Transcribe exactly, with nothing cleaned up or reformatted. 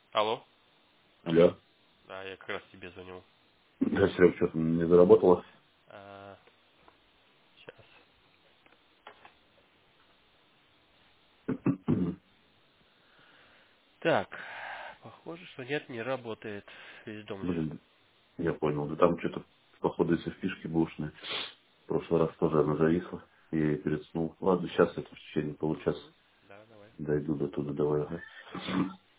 Алло. Алло. Да, я как раз тебе звонил. Да, Серег, что-то не заработало. А, сейчас. Так, похоже, что нет, не работает. Весь дом ждет. Блин, я понял. Да там что-то, походу, из-за фишки бушные. В прошлый раз тоже она зависла. Я ей переснул. Ладно, сейчас это в течение получаса Угу. Да, давай. дойду до туда. Давай, ага.